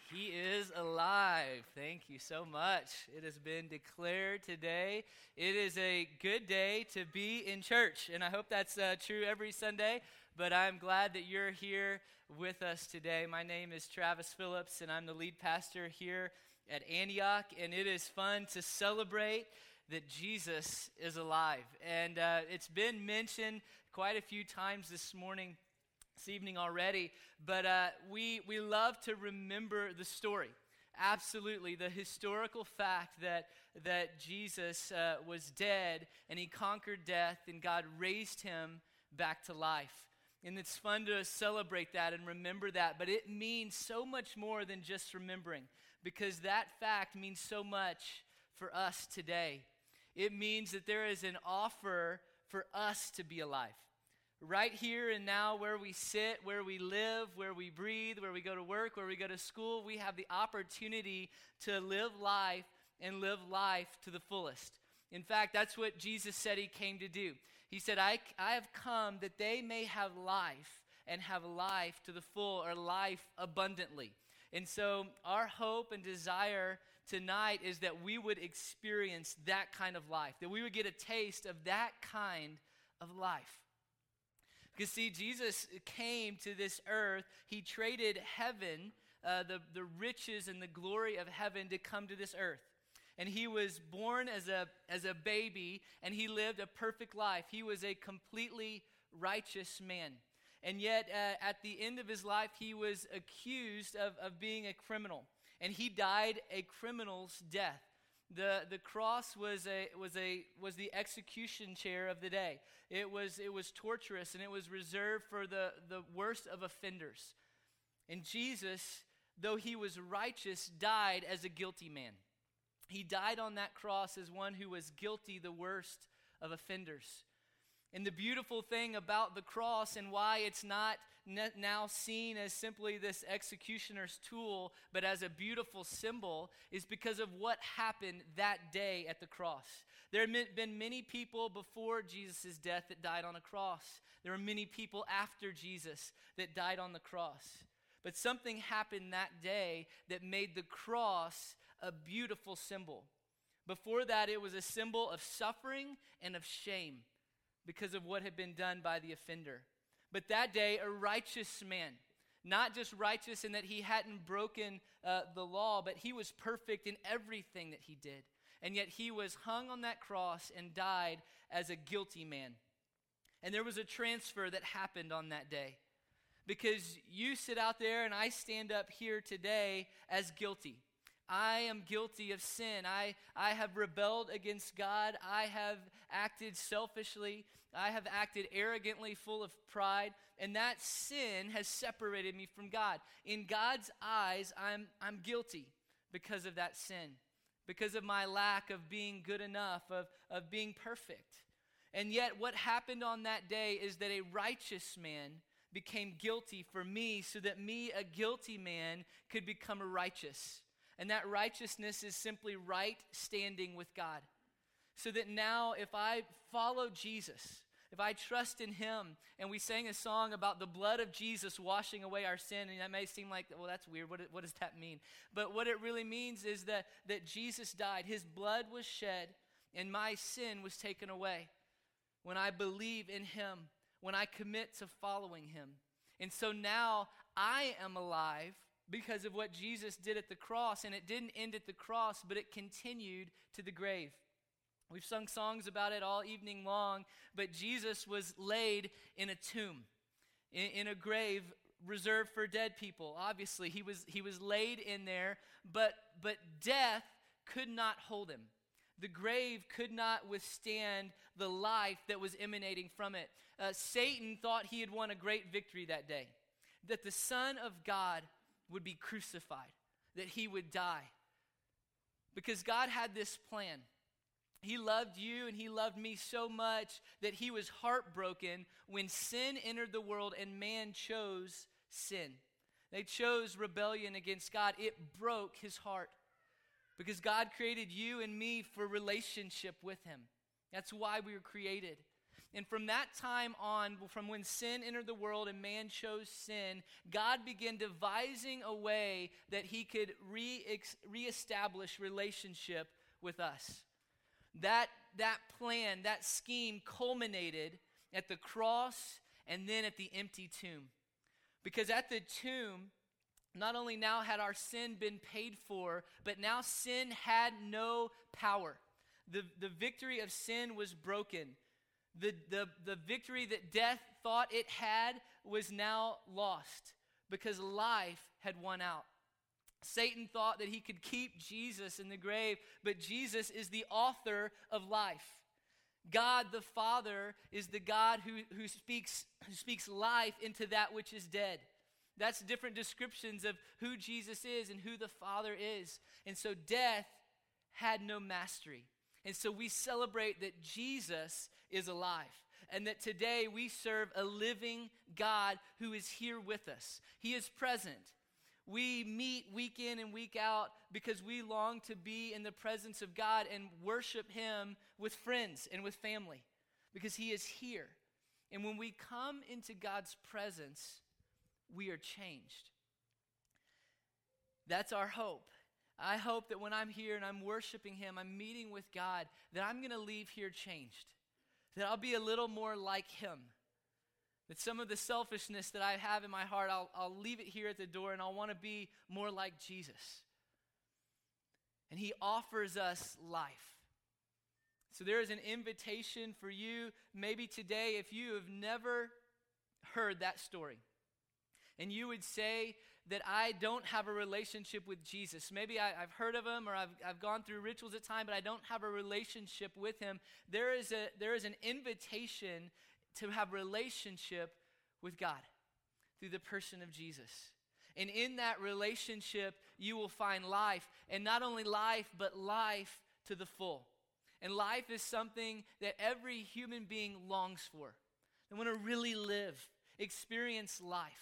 He is alive. Thank you so much. It has been declared today. It is a good day to be in church, and I hope that's true every Sunday, but I'm glad that you're here with us today. My name is Travis Phillips, and I'm the lead pastor here at Antioch, and it is fun to celebrate that Jesus is alive. And it's been mentioned quite a few times this evening already, but we love to remember the story. Absolutely, the historical fact that Jesus was dead and he conquered death and God raised him back to life. And it's fun to celebrate that and remember that, but it means so much more than just remembering, because that fact means so much for us today. It means that there is an offer for us to be alive. Right here and now, where we sit, where we live, where we breathe, where we go to work, where we go to school, we have the opportunity to live life and live life to the fullest. In fact, that's what Jesus said he came to do. He said, I have come that they may have life and have life to the full, or life abundantly. And so our hope and desire tonight is that we would experience that kind of life, that we would get a taste of that kind of life. Because see, Jesus came to this earth. He traded heaven, the riches and the glory of heaven, to come to this earth. And he was born as a baby, and he lived a perfect life. He was a completely righteous man. And yet, at the end of his life, he was accused of being a criminal. And he died a criminal's death. The cross was the execution chair of the day. It was torturous, and it was reserved for the worst of offenders. And Jesus, though he was righteous, died as a guilty man. He died on that cross as one who was guilty, the worst of offenders. And the beautiful thing about the cross, and why it's not now seen as simply this executioner's tool, but as a beautiful symbol, is because of what happened that day at the cross. There have been many people before Jesus' death that died on a cross. There were many people after Jesus that died on the cross. But something happened that day that made the cross a beautiful symbol. Before that, it was a symbol of suffering and of shame, because of what had been done by the offender. But that day, a righteous man, not just righteous in that he hadn't broken the law, but he was perfect in everything that he did. And yet he was hung on that cross and died as a guilty man. And there was a transfer that happened on that day. Because you sit out there and I stand up here today as guilty. I am guilty of sin. I have rebelled against God. I have acted selfishly. I have acted arrogantly, full of pride. And that sin has separated me from God. In God's eyes, I'm guilty because of that sin, because of my lack of being good enough, of being perfect. And yet what happened on that day is that a righteous man became guilty for me, so that me, a guilty man, could become a righteous. And that righteousness is simply right standing with God. So that now if I follow Jesus, if I trust in him, and we sang a song about the blood of Jesus washing away our sin, and that may seem like, well, that's weird. What does that mean? But what it really means is that Jesus died. His blood was shed, and my sin was taken away when I believe in him, when I commit to following him. And so now I am alive because of what Jesus did at the cross, and it didn't end at the cross, but it continued to the grave. We've sung songs about it all evening long, but Jesus was laid in a tomb, in a grave reserved for dead people. Obviously, he was laid in there, but death could not hold him. The grave could not withstand the life that was emanating from it. Satan thought he had won a great victory that day, that the Son of God would be crucified, that he would die. Because God had this plan. He loved you and he loved me so much that he was heartbroken when sin entered the world and man chose sin. They chose rebellion against God. It broke his heart. Because God created you and me for relationship with him. That's why we were created. And from that time on, from when sin entered the world and man chose sin, God began devising a way that he could reestablish relationship with us. That plan, that scheme culminated at the cross and then at the empty tomb. Because at the tomb, not only now had our sin been paid for, but now sin had no power. The victory of sin was broken. The victory that death thought it had was now lost because life had won out. Satan thought that he could keep Jesus in the grave, but Jesus is the author of life. God the Father is the God who speaks life into that which is dead. That's different descriptions of who Jesus is and who the Father is. And so death had no mastery. And so we celebrate that Jesus is alive and that today we serve a living God who is here with us. He is present. We meet week in and week out because we long to be in the presence of God and worship him with friends and with family because he is here. And when we come into God's presence, we are changed. That's our hope. I hope that when I'm here and I'm worshiping him, I'm meeting with God, that I'm going to leave here changed. That I'll be a little more like him. That some of the selfishness that I have in my heart, I'll leave it here at the door and I'll want to be more like Jesus. And he offers us life. So there is an invitation for you, maybe today, if you have never heard that story. And you would say that I don't have a relationship with Jesus. Maybe I've heard of him or I've gone through rituals at times, but I don't have a relationship with him. There is an invitation to have relationship with God through the person of Jesus. And in that relationship, you will find life. And not only life, but life to the full. And life is something that every human being longs for. They want to really live, experience life.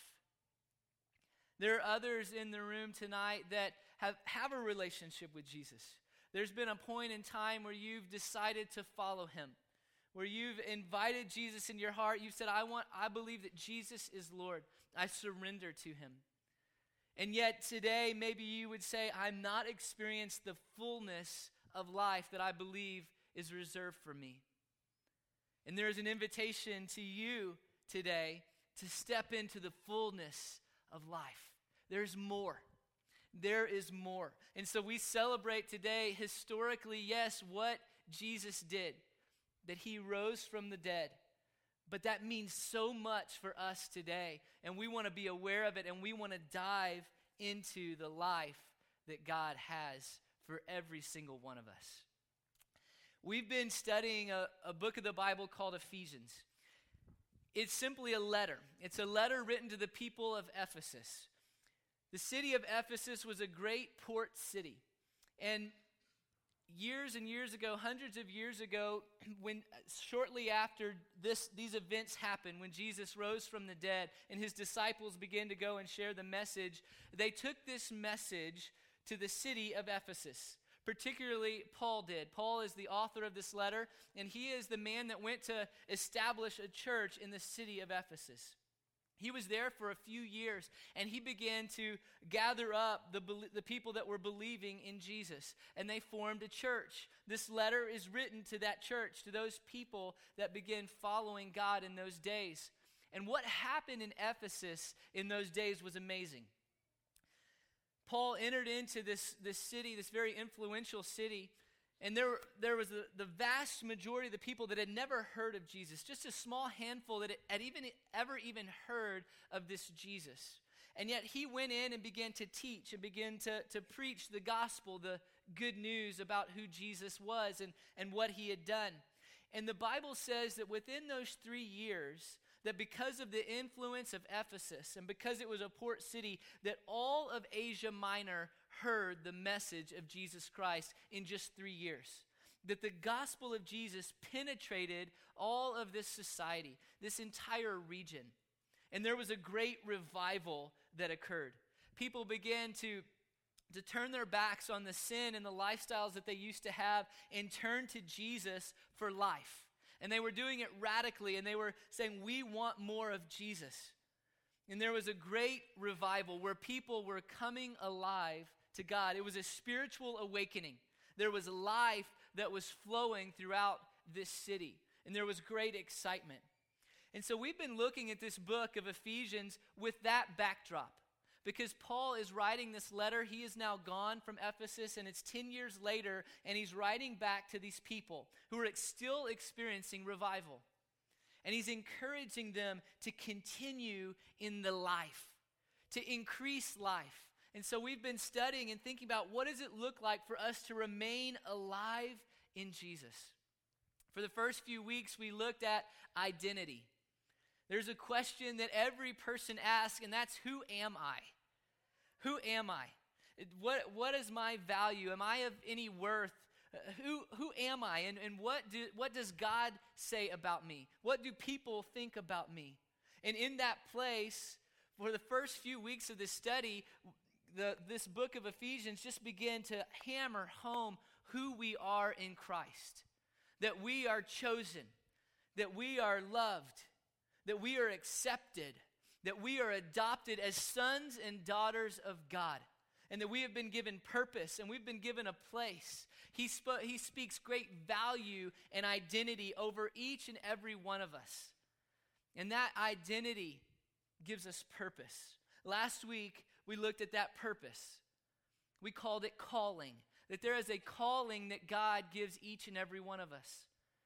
There are others in the room tonight that have a relationship with Jesus. There's been a point in time where you've decided to follow him, where you've invited Jesus in your heart. You've said, I believe that Jesus is Lord. I surrender to him. And yet today, maybe you would say, I'm not experienced the fullness of life that I believe is reserved for me. And there is an invitation to you today to step into the fullness of life. There's more. There is more. And so we celebrate today, historically, yes, what Jesus did, that he rose from the dead. But that means so much for us today. And we want to be aware of it, and we want to dive into the life that God has for every single one of us. We've been studying a book of the Bible called Ephesians. It's simply a letter. It's a letter written to the people of Ephesus. The city of Ephesus was a great port city. And years and years ago, hundreds of years ago, when shortly after these events happened, when Jesus rose from the dead and his disciples began to go and share the message, they took this message to the city of Ephesus. Particularly, Paul did. Paul is the author of this letter, and he is the man that went to establish a church in the city of Ephesus. He was there for a few years, and he began to gather up the people that were believing in Jesus, and they formed a church. This letter is written to that church, to those people that began following God in those days. And what happened in Ephesus in those days was amazing. Paul entered into this city, this very influential city, and there was the vast majority of the people that had never heard of Jesus, just a small handful that had ever even heard of this Jesus. And yet he went in and began to teach and began to preach the gospel, the good news about who Jesus was and what he had done. And the Bible says that within those 3 years, that because of the influence of Ephesus and because it was a port city, that all of Asia Minor heard the message of Jesus Christ in just 3 years. That the gospel of Jesus penetrated all of this society, this entire region. And there was a great revival that occurred. People began to turn their backs on the sin and the lifestyles that they used to have and turn to Jesus for life. And they were doing it radically, and they were saying, we want more of Jesus. And there was a great revival where people were coming alive to God. It was a spiritual awakening. There was life that was flowing throughout this city, and there was great excitement. And so we've been looking at this book of Ephesians with that backdrop, because Paul is writing this letter. He is now gone from Ephesus, and it's 10 years later, and he's writing back to these people who are still experiencing revival. And he's encouraging them to continue in the life, to increase life. And so we've been studying and thinking about what does it look like for us to remain alive in Jesus. For the first few weeks, we looked at identity. There's a question that every person asks, and that's, who am I? Who am I? What is my value? Am I of any worth? Who am I? And what does God say about me? What do people think about me? And in that place, for the first few weeks of this study, this book of Ephesians just began to hammer home who we are in Christ. That we are chosen, that we are loved, that we are accepted, that we are adopted as sons and daughters of God, and that we have been given purpose and we've been given a place. He speaks great value and identity over each and every one of us. And that identity gives us purpose. Last week, we looked at that purpose. We called it calling, that there is a calling that God gives each and every one of us.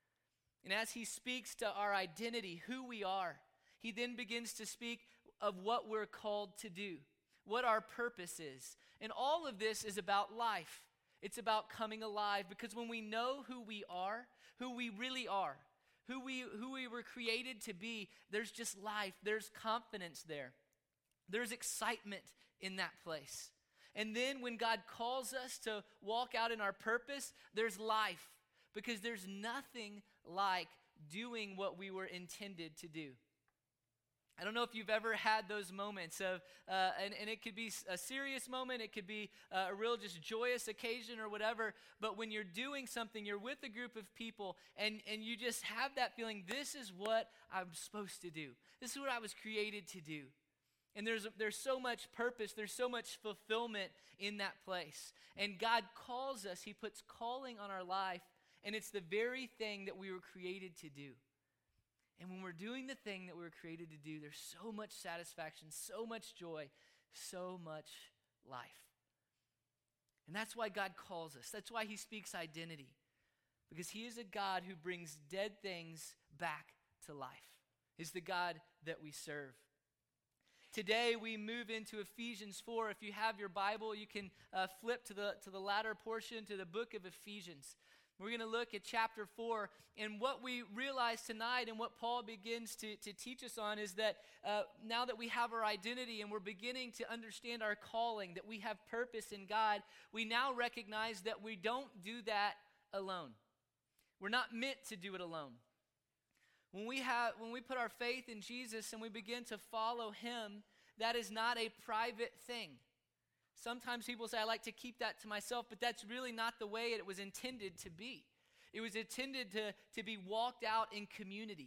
And as he speaks to our identity, who we are, he then begins to speak of what we're called to do, what our purpose is. And all of this is about life. It's about coming alive, because when we know who we are, who we really are, who we were created to be, there's just life, there's confidence there. There's excitement in that place. And then when God calls us to walk out in our purpose, there's life, because there's nothing like doing what we were intended to do. I don't know if you've ever had those moments of, and it could be a serious moment, it could be a real just joyous occasion or whatever, but when you're doing something, you're with a group of people, and you just have that feeling, this is what I'm supposed to do. This is what I was created to do. And there's so much purpose, there's so much fulfillment in that place. And God calls us, he puts calling on our life, and it's the very thing that we were created to do. And when we're doing the thing that we were created to do, there's so much satisfaction, so much joy, so much life. And that's why God calls us. That's why he speaks identity. Because he is a God who brings dead things back to life. He's the God that we serve. Today we move into Ephesians 4. If you have your Bible, you can flip to the latter portion, to the book of Ephesians. We're going to look at chapter 4, and what we realize tonight and what Paul begins to teach us on is that now that we have our identity and we're beginning to understand our calling, that we have purpose in God, we now recognize that we don't do that alone. We're not meant to do it alone. When we put our faith in Jesus and we begin to follow him, that is not a private thing. Sometimes people say, I like to keep that to myself, but that's really not the way it was intended to be. It was intended to be walked out in community,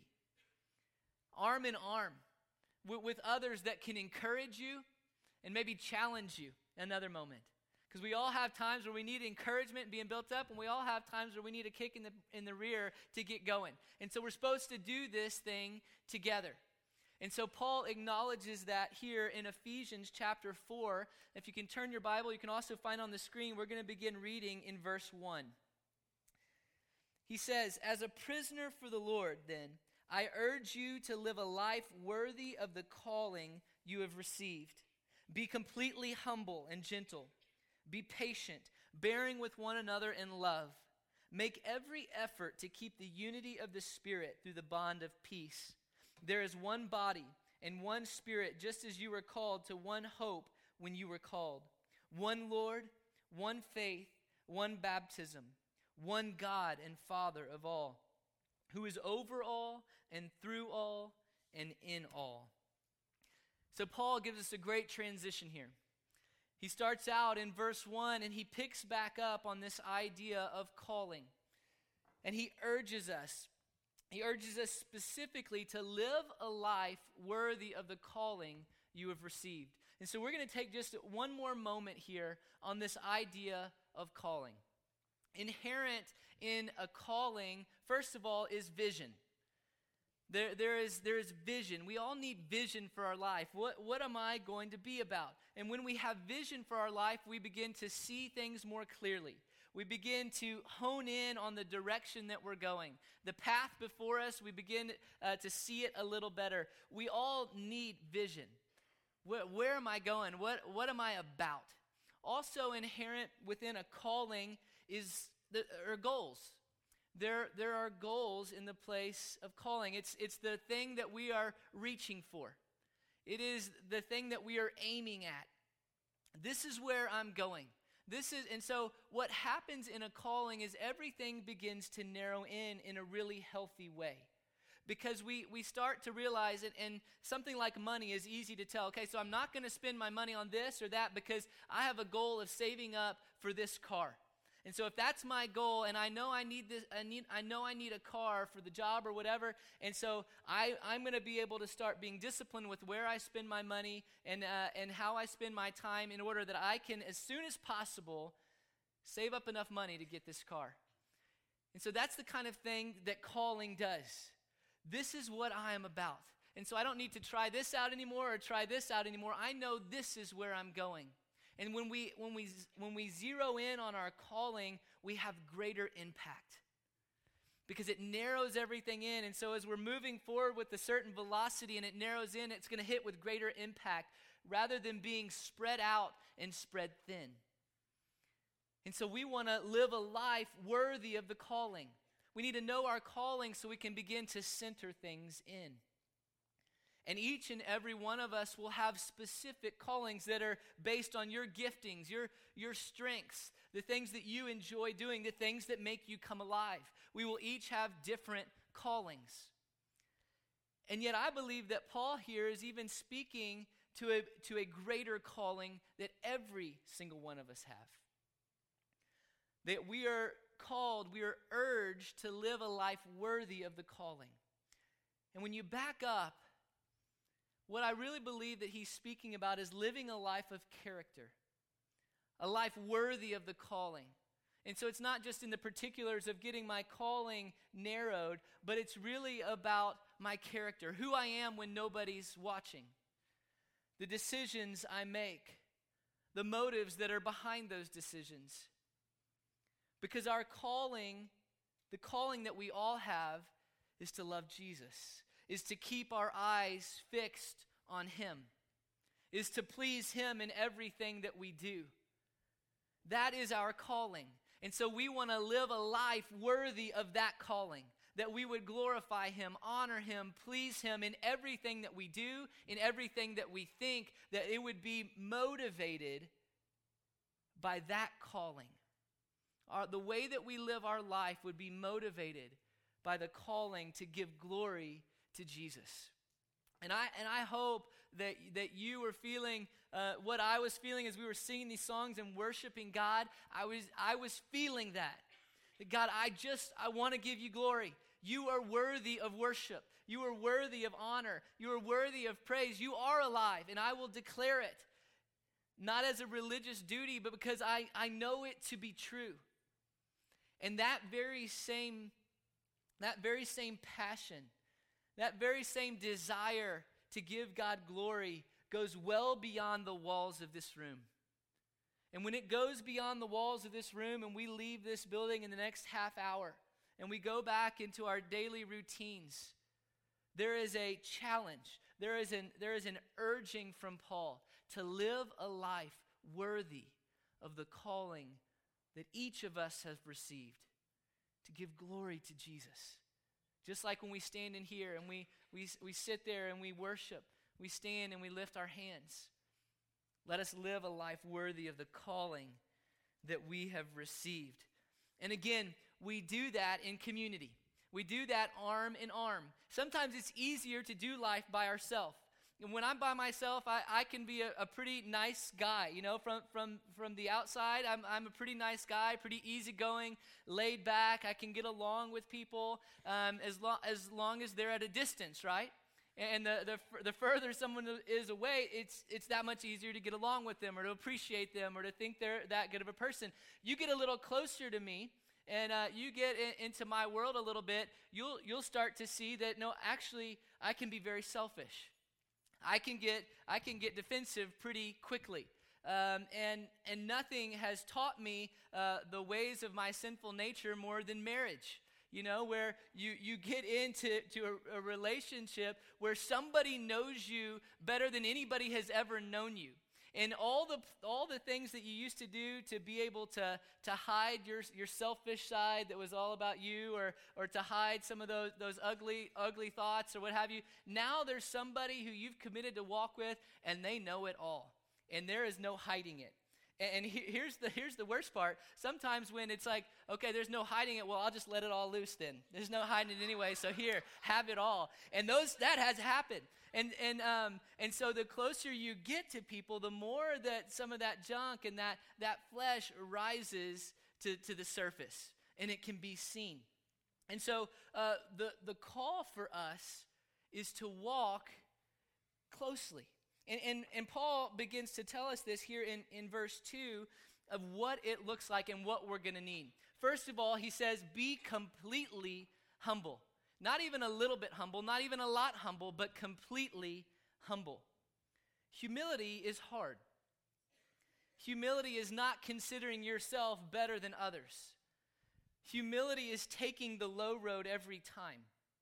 arm in arm, with others that can encourage you and maybe challenge you another moment. Because we all have times where we need encouragement and being built up, and we all have times where we need a kick in the rear to get going. And so we're supposed to do this thing together. And so Paul acknowledges that here in Ephesians chapter 4. If you can turn your Bible, you can also find on the screen, we're going to begin reading in verse 1. He says, as a prisoner for the Lord, then, I urge you to live a life worthy of the calling you have received. Be completely humble and gentle. Be patient, bearing with one another in love. Make every effort to keep the unity of the Spirit through the bond of peace. There is one body and one Spirit, just as you were called to one hope when you were called. One Lord, one faith, one baptism, one God and Father of all, who is over all and through all and in all. So Paul gives us a great transition here. He starts out in verse 1 and he picks back up on this idea of calling. And he urges us He urges us specifically to live a life worthy of the calling you have received. And so we're going to take just one more moment here on this idea of calling. Inherent in a calling, first of all, is vision. There is vision. We all need vision for our life. What am I going to be about? And when we have vision for our life, we begin to see things more clearly. We begin to hone in on the direction that we're going. The path before us, we begin to see it a little better. We all need vision. Where am I going? What am I about? Also inherent within a calling are goals. There are goals in the place of calling. It's the thing that we are reaching for. It is the thing that we are aiming at. This is where I'm going. And so what happens in a calling is everything begins to narrow in a really healthy way. Because we start to realize it, and something like money is easy to tell. Okay, so I'm not going to spend my money on this or that because I have a goal of saving up for this car. And so if that's my goal, and I know I need this, I know I need a car for the job or whatever, and so I'm going to be able to start being disciplined with where I spend my money and how I spend my time in order that I can, as soon as possible, save up enough money to get this car. And so that's the kind of thing that calling does. This is what I am about. And so I don't need to try this out anymore or try this out anymore. I know this is where I'm going. And when we zero in on our calling, we have greater impact because it narrows everything in. And so as we're moving forward with a certain velocity and it narrows in, it's going to hit with greater impact rather than being spread out and spread thin. And so we want to live a life worthy of the calling. We need to know our calling so we can begin to center things in. And each and every one of us will have specific callings that are based on your giftings, your strengths, the things that you enjoy doing, the things that make you come alive. We will each have different callings. And yet I believe that Paul here is even speaking to a greater calling that every single one of us have. That we are called, we are urged to live a life worthy of the calling. And when you back up, what I really believe that he's speaking about is living a life of character, a life worthy of the calling. And so it's not just in the particulars of getting my calling narrowed, but it's really about my character, who I am when nobody's watching, the decisions I make, the motives that are behind those decisions. Because our calling, the calling that we all have, is to love Jesus, is to keep our eyes fixed on him, is to please him in everything that we do. That is our calling. And so we want to live a life worthy of that calling, that we would glorify him, honor him, please him in everything that we do, in everything that we think, that it would be motivated by that calling. The way that we live our life would be motivated by the calling to give glory to Jesus. And I hope that you were feeling what I was feeling as we were singing these songs and worshiping God. I was feeling that. God, I want to give you glory. You are worthy of worship. You are worthy of honor. You are worthy of praise. You are alive, and I will declare it. Not as a religious duty, but because I know it to be true. And that very same passion, that very same desire to give God glory goes well beyond the walls of this room. And when it goes beyond the walls of this room and we leave this building in the next half hour and we go back into our daily routines, there is a challenge. There is an urging from Paul to live a life worthy of the calling that each of us have received, to give glory to Jesus. Just like when we stand in here and we sit there and we worship, we stand and we lift our hands. Let us live a life worthy of the calling that we have received. And again, we do that in community. We do that arm in arm. Sometimes it's easier to do life by ourselves. When I'm by myself, I can be a pretty nice guy. From the outside, I'm a pretty nice guy, pretty easygoing, laid back. I can get along with people as long as they're at a distance, right? And the further someone is away, it's that much easier to get along with them or to appreciate them or to think they're that good of a person. You get a little closer to me, and you get into my world a little bit, you'll start to see that, no, actually, I can be very selfish. I can get defensive pretty quickly. And nothing has taught me the ways of my sinful nature more than marriage. Where you get into a relationship where somebody knows you better than anybody has ever known you. And all the things that you used to do to be able to hide your selfish side that was all about you, or to hide some of those ugly thoughts or what have you. Now there's somebody who you've committed to walk with, and they know it all, and there is no hiding it. And here's the worst part. Sometimes when it's like, okay, there's no hiding it, well, I'll just let it all loose then. There's no hiding it anyway, so here, have it all. And that has happened. And so the closer you get to people, the more that some of that junk and that flesh rises to the surface, and it can be seen. And so the call for us is to walk closely. And Paul begins to tell us this here in verse 2 of what it looks like and what we're going to need. First of all, he says, be completely humble. Not even a little bit humble, not even a lot humble, but completely humble. Humility is hard. Humility is not considering yourself better than others. Humility is taking the low road every time.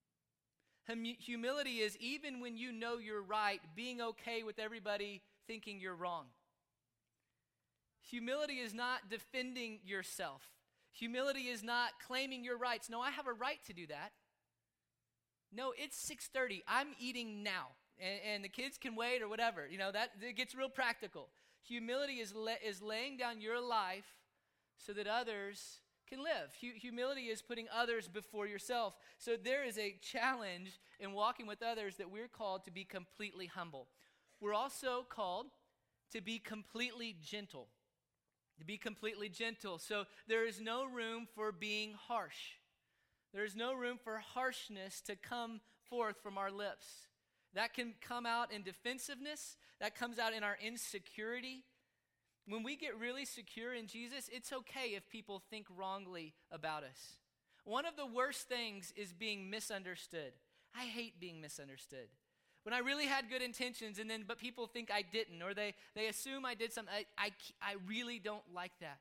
Humility is, even when you know you're right, being okay with everybody thinking you're wrong. Humility is not defending yourself. Humility is not claiming your rights. No, I have a right to do that. No, it's 6:30. I'm eating now, and the kids can wait or whatever. That it gets real practical. Humility is laying down your life so that others can live. Humility is putting others before yourself. So there is a challenge in walking with others that we're called to be completely humble. We're also called to be completely gentle. To be completely gentle. So there is no room for being harsh. There is no room for harshness to come forth from our lips. That can come out in defensiveness. That comes out in our insecurity. When we get really secure in Jesus, it's okay if people think wrongly about us. One of the worst things is being misunderstood. I hate being misunderstood. When I really had good intentions, but people think I didn't, or they assume I did something, I really don't like that.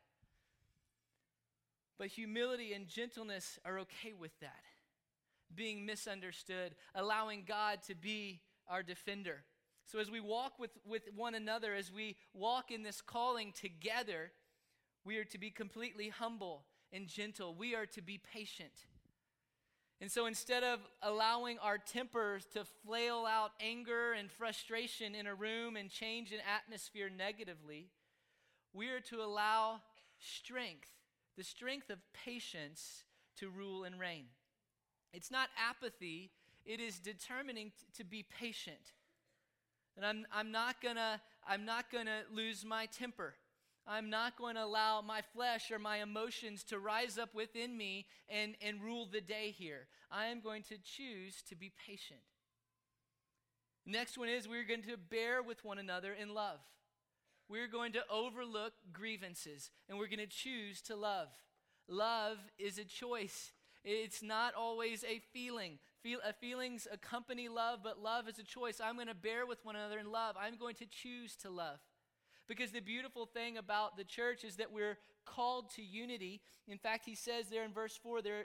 But humility and gentleness are okay with that. Being misunderstood, allowing God to be our defender. So as we walk with one another, as we walk in this calling together, we are to be completely humble and gentle. We are to be patient. And so instead of allowing our tempers to flail out anger and frustration in a room and change an atmosphere negatively, we are to allow strength, the strength of patience, to rule and reign. It's not apathy, it is determining to be patient. And I'm not gonna lose my temper. I'm not going to allow my flesh or my emotions to rise up within me and rule the day here. I am going to choose to be patient. Next one is we're going to bear with one another in love. We're going to overlook grievances, and we're going to choose to love. Love is a choice. It's not always a feeling. Feelings accompany love, but love is a choice. I'm going to bear with one another in love. I'm going to choose to love. Because the beautiful thing about the church is that we're called to unity. In fact, he says there in verse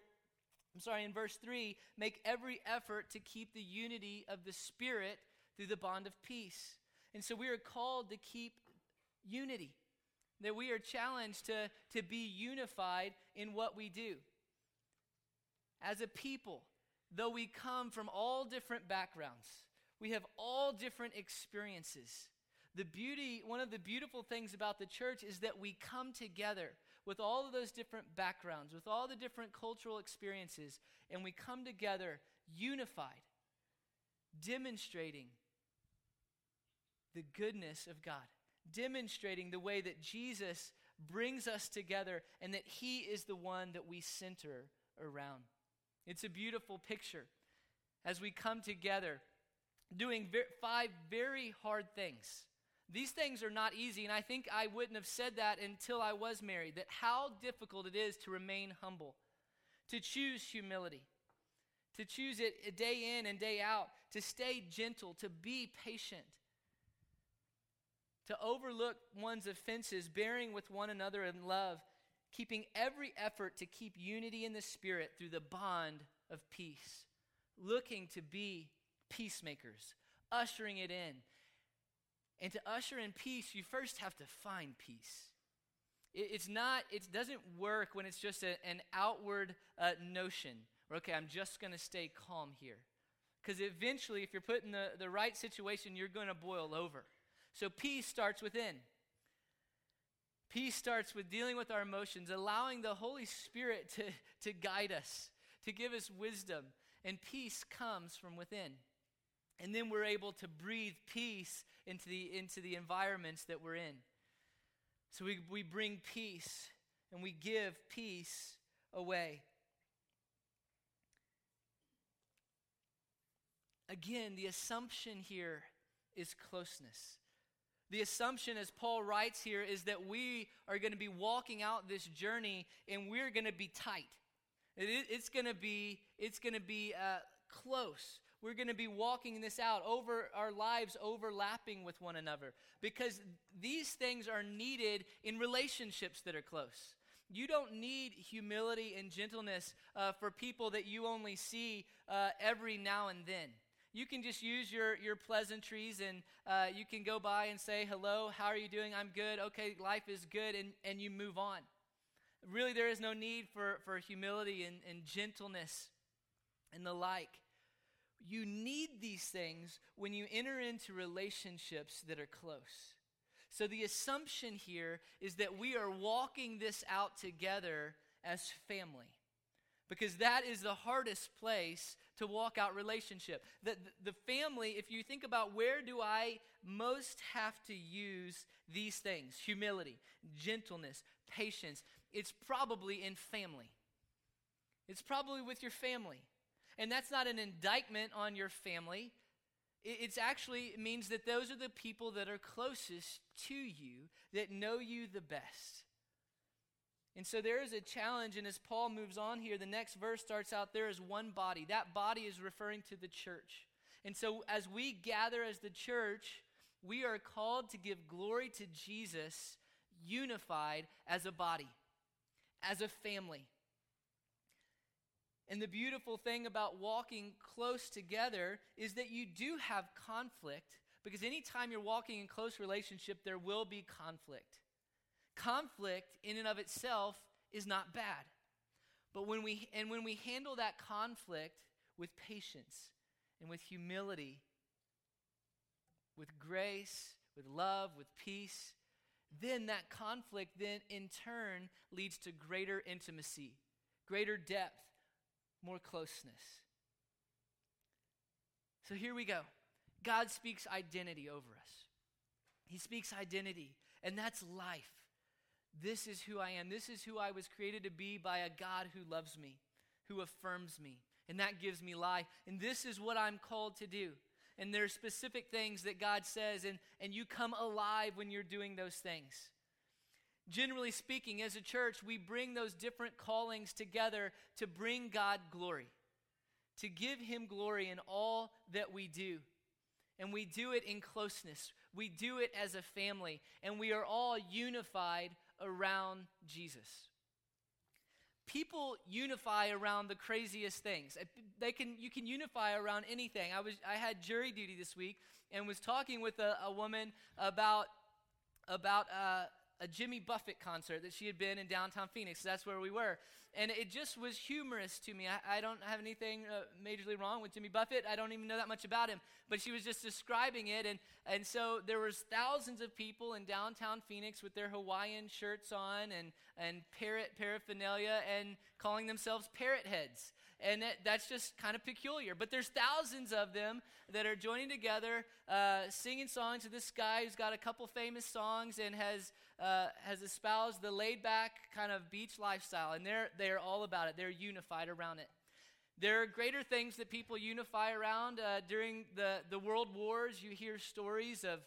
3, make every effort to keep the unity of the Spirit through the bond of peace. And so we are called to keep unity. That we are challenged to be unified in what we do. As a people, though we come from all different backgrounds, we have all different experiences. One of the beautiful things about the church is that we come together with all of those different backgrounds, with all the different cultural experiences, and we come together unified, demonstrating the goodness of God, demonstrating the way that Jesus brings us together and that he is the one that we center around. It's a beautiful picture as we come together doing 5 very hard things. These things are not easy, and I think I wouldn't have said that until I was married, that how difficult it is to remain humble, to choose humility, to choose it day in and day out, to stay gentle, to be patient, to overlook one's offenses, bearing with one another in love, keeping every effort to keep unity in the Spirit through the bond of peace, looking to be peacemakers, ushering it in. And to usher in peace, you first have to find peace. It doesn't work when it's just an outward notion. Okay, I'm just going to stay calm here. Because eventually, if you're put in the right situation, you're going to boil over. So peace starts within. Peace starts with dealing with our emotions, allowing the Holy Spirit to guide us, to give us wisdom. And peace comes from within. And then we're able to breathe peace into the environments that we're in. So we bring peace and we give peace away. Again, the assumption here is closeness. The assumption, as Paul writes here, is that we are going to be walking out this journey and we're going to be tight. It's going to be close. We're going to be walking this out, over our lives overlapping with one another, because these things are needed in relationships that are close. You don't need humility and gentleness for people that you only see every now and then. You can just use your pleasantries and you can go by and say, hello, how are you doing? I'm good. Okay, life is good, and you move on. Really, there is no need for humility and gentleness and the like. You need these things when you enter into relationships that are close. So the assumption here is that we are walking this out together as family, because that is the hardest place to walk out relationship. The family, if you think about where do I most have to use these things, humility, gentleness, patience, it's probably in family. It's probably with your family. And that's not an indictment on your family. It actually means that those are the people that are closest to you, that know you the best. And so there is a challenge, and as Paul moves on here, the next verse starts out, there is one body. That body is referring to the church. And so as we gather as the church, we are called to give glory to Jesus, unified as a body, as a family. And the beautiful thing about walking close together is that you do have conflict, because anytime you're walking in close relationship, there will be conflict. Conflict in and of itself is not bad. But when we handle that conflict with patience and with humility, with grace, with love, with peace, then that conflict then in turn leads to greater intimacy, greater depth, more closeness. So here we go. God speaks identity over us. He speaks identity, and that's life. This is who I am. This is who I was created to be by a God who loves me, who affirms me, and that gives me life. And this is what I'm called to do. And there are specific things that God says, and you come alive when you're doing those things. Generally speaking, as a church, we bring those different callings together to bring God glory, to give him glory in all that we do. And we do it in closeness. We do it as a family, and we are all unified around Jesus. People unify around the craziest things. You can unify around anything. I had jury duty this week and was talking with a woman about a Jimmy Buffett concert that she had been in downtown Phoenix. That's where we were. And it just was humorous to me. I don't have anything majorly wrong with Jimmy Buffett. I don't even know that much about him. But she was just describing it. And so there was thousands of people in downtown Phoenix with their Hawaiian shirts on and parrot paraphernalia and calling themselves parrot heads. And that's just kind of peculiar. But there's thousands of them that are joining together, singing songs to this guy who's got a couple famous songs and has espoused the laid-back kind of beach lifestyle. And they're all about it. They're unified around it. There are greater things that people unify around. During the world wars, you hear stories of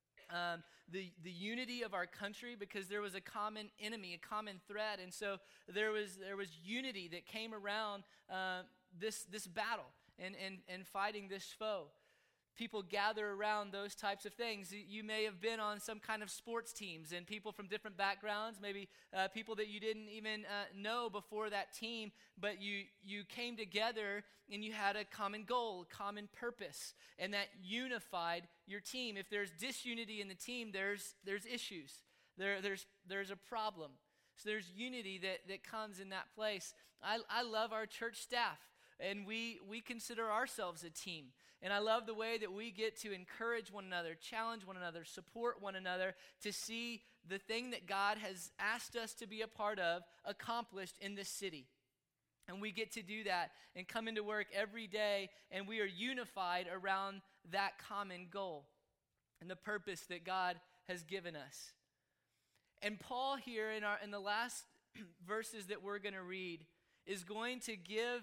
the unity of our country because there was a common enemy, a common threat, and so there was unity that came around this battle and fighting this foe. People gather around those types of things. You may have been on some kind of sports teams, and people from different backgrounds, maybe people that you didn't even know before that team, but you came together and you had a common goal, common purpose, and that unified your team. If there's disunity in the team, there's issues. There's a problem. So there's unity that comes in that place. I love our church staff, and we consider ourselves a team. And I love the way that we get to encourage one another, challenge one another, support one another to see the thing that God has asked us to be a part of accomplished in this city. And we get to do that and come into work every day, and we are unified around that common goal and the purpose that God has given us. And Paul here in the last verses that we're going to read is going to give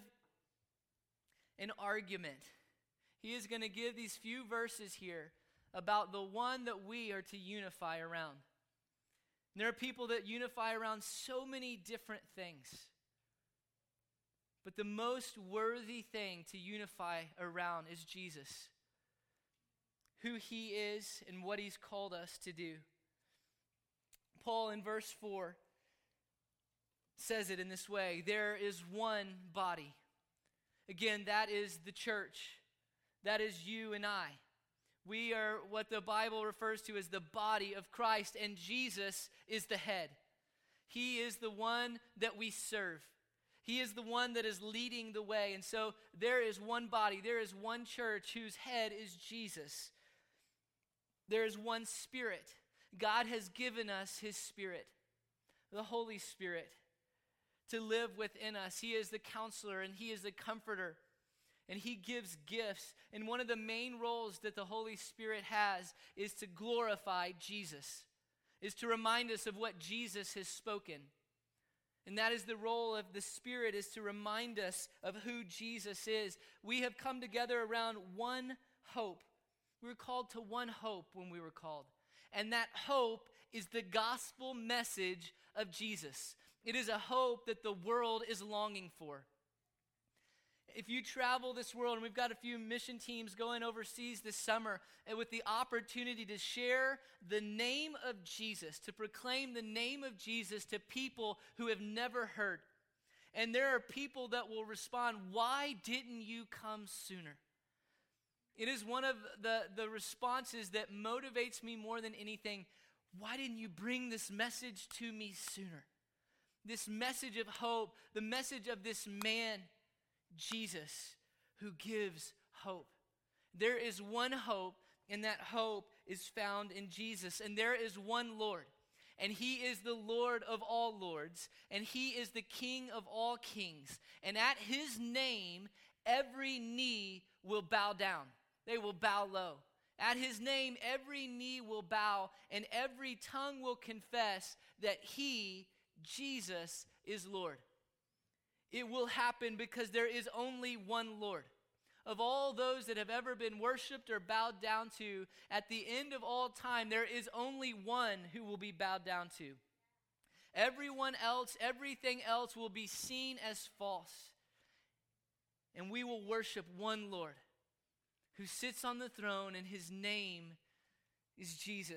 an argument. He is going to give these few verses here about the one that we are to unify around. And there are people that unify around so many different things. But the most worthy thing to unify around is Jesus, who he is and what he's called us to do. Paul in verse 4 says it in this way: there is one body. Again, that is the church. That is you and I. We are what the Bible refers to as the body of Christ, and Jesus is the head. He is the one that we serve. He is the one that is leading the way. And so there is one body, there is one church whose head is Jesus. There is one Spirit. God has given us his Spirit, the Holy Spirit, to live within us. He is the counselor and he is the comforter. And he gives gifts. And one of the main roles that the Holy Spirit has is to glorify Jesus, is to remind us of what Jesus has spoken. And that is the role of the Spirit, is to remind us of who Jesus is. We have come together around one hope. We were called to one hope when we were called. And that hope is the gospel message of Jesus. It is a hope that the world is longing for. If you travel this world, and we've got a few mission teams going overseas this summer, and with the opportunity to share the name of Jesus, to proclaim the name of Jesus to people who have never heard. And there are people that will respond, "Why didn't you come sooner?" It is one of the responses that motivates me more than anything. Why didn't you bring this message to me sooner? This message of hope, the message of this man, Jesus, who gives hope. There is one hope, and that hope is found in Jesus. And there is one Lord, and he is the Lord of all lords, and he is the King of all kings. And at his name, every knee will bow down. They will bow low. At his name, every knee will bow, and every tongue will confess that he, Jesus, is Lord. It will happen because there is only one Lord. Of all those that have ever been worshiped or bowed down to, at the end of all time, there is only one who will be bowed down to. Everyone else, everything else will be seen as false. And we will worship one Lord who sits on the throne, and his name is Jesus.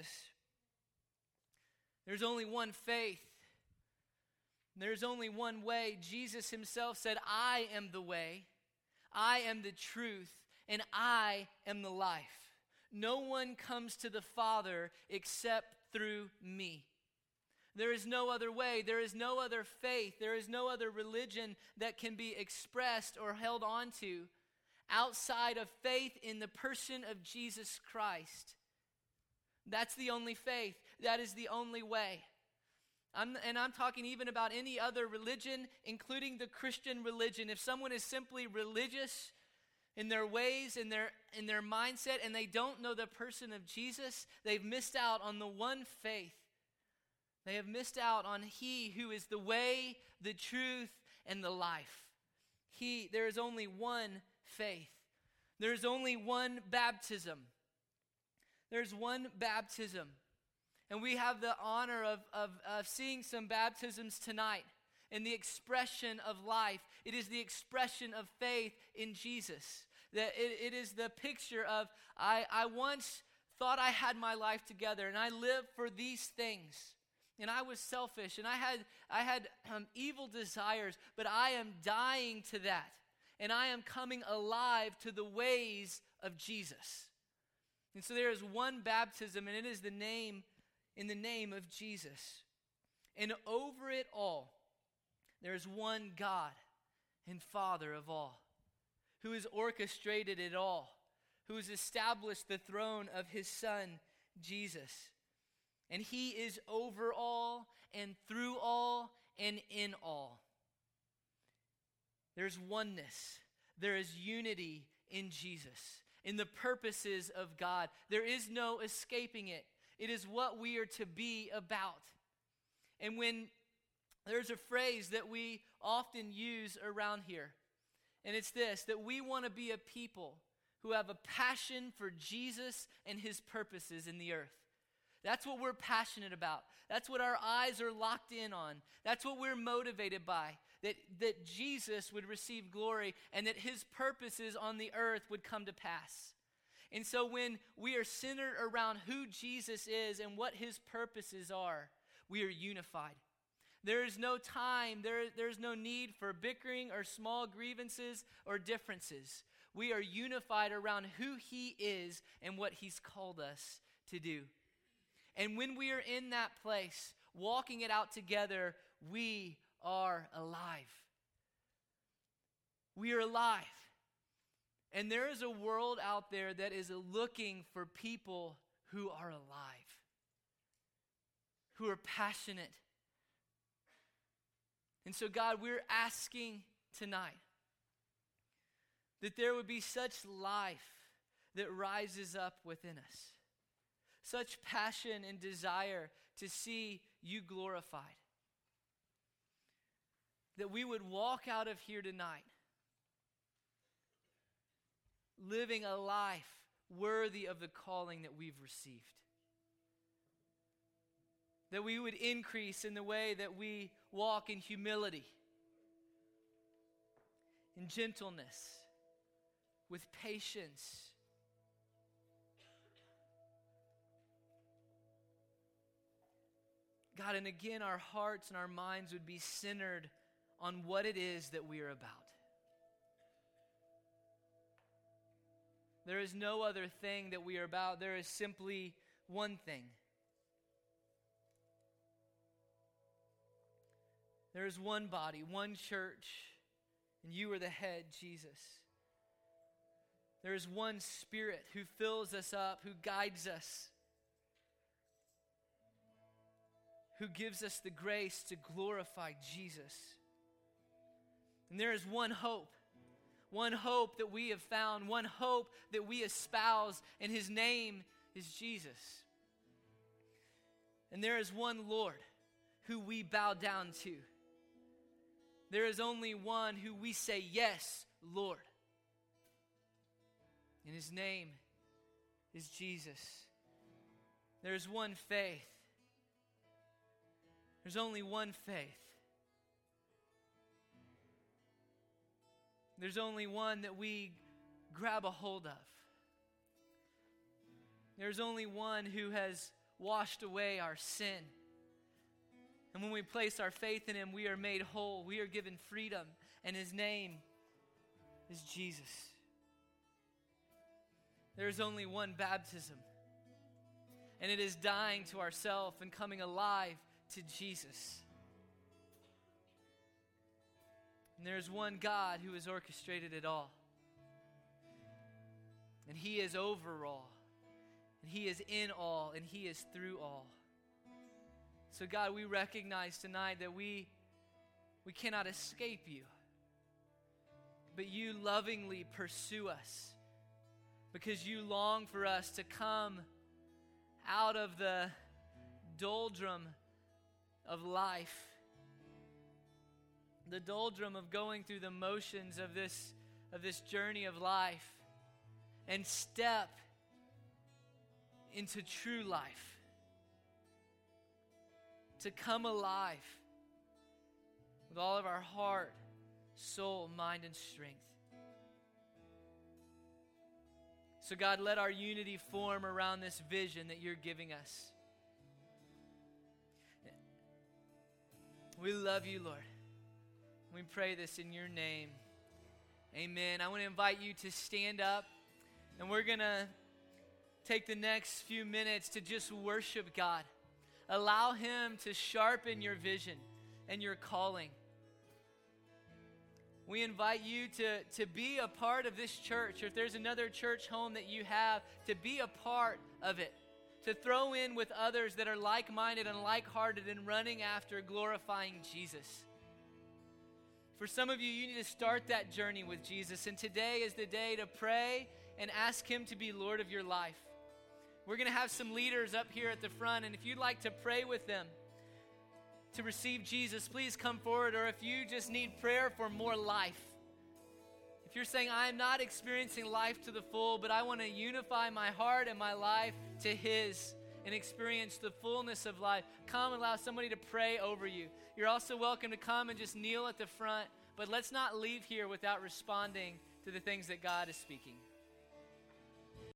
There's only one faith. There's only one way. Jesus himself said, "I am the way, I am the truth, and I am the life. No one comes to the Father except through me." There is no other way. There is no other faith. There is no other religion that can be expressed or held onto outside of faith in the person of Jesus Christ. That's the only faith. That is the only way. I'm talking even about any other religion, including the Christian religion. If someone is simply religious in their ways, in their mindset, and they don't know the person of Jesus, they've missed out on the one faith. They have missed out on He who is the way, the truth, and the life. There is only one faith. There is only one baptism. There's one baptism. And we have the honor of seeing some baptisms tonight. And the expression of life, it is the expression of faith in Jesus. That it is the picture of, I once thought I had my life together, and I lived for these things. And I was selfish, and I had evil desires, but I am dying to that. And I am coming alive to the ways of Jesus. And so there is one baptism, and it is in the name of Jesus. And over it all, there is one God and Father of all, who has orchestrated it all, who has established the throne of His Son, Jesus. And He is over all and through all and in all. There's oneness. There is unity in Jesus, in the purposes of God. There is no escaping it. It is what we are to be about. And when there's a phrase that we often use around here, and it's this, that we want to be a people who have a passion for Jesus and His purposes in the earth. That's what we're passionate about. That's what our eyes are locked in on. That's what we're motivated by. That Jesus would receive glory and that His purposes on the earth would come to pass. And so when we are centered around who Jesus is and what His purposes are, we are unified. There is no time, there's no need for bickering or small grievances or differences. We are unified around who He is and what He's called us to do. And when we are in that place, walking it out together, we are alive. We are alive. And there is a world out there that is looking for people who are alive, who are passionate. And so, God, we're asking tonight that there would be such life that rises up within us. Such passion and desire to see You glorified. That we would walk out of here tonight living a life worthy of the calling that we've received. That we would increase in the way that we walk in humility, in gentleness, with patience. God, and again, our hearts and our minds would be centered on what it is that we are about. There is no other thing that we are about. There is simply one thing. There is one body, one church, and You are the head, Jesus. There is one Spirit who fills us up, who guides us, who gives us the grace to glorify Jesus. And there is one hope that we have found, one hope that we espouse, and His name is Jesus. And there is one Lord who we bow down to. There is only one who we say, yes, Lord. And His name is Jesus. There is one faith. There's only one faith. There's only one that we grab a hold of. There's only one who has washed away our sin. And when we place our faith in Him, we are made whole. We are given freedom. And His name is Jesus. There is only one baptism. And it is dying to ourselves and coming alive to Jesus. And there's one God who has orchestrated it all. And He is over all. And He is in all. And He is through all. So God, we recognize tonight that we cannot escape You. But You lovingly pursue us. Because You long for us to come out of the doldrum of life. The doldrum of going through the motions of this journey of life and step into true life. To come alive with all of our heart, soul, mind, and strength. So God, let our unity form around this vision that You're giving us. We love You, Lord. We pray this in Your name. Amen. I want to invite you to stand up, and we're going to take the next few minutes to just worship God. Allow Him to sharpen your vision and your calling. We invite you to be a part of this church, or if there's another church home that you have, to be a part of it. To throw in with others that are like-minded and like-hearted and running after glorifying Jesus. For some of you, you need to start that journey with Jesus. And today is the day to pray and ask Him to be Lord of your life. We're going to have some leaders up here at the front. And if you'd like to pray with them to receive Jesus, please come forward. Or if you just need prayer for more life. If you're saying, I'm not experiencing life to the full, but I want to unify my heart and my life to His and experience the fullness of life, come and allow somebody to pray over you. You're also welcome to come and just kneel at the front, but let's not leave here without responding to the things that God is speaking.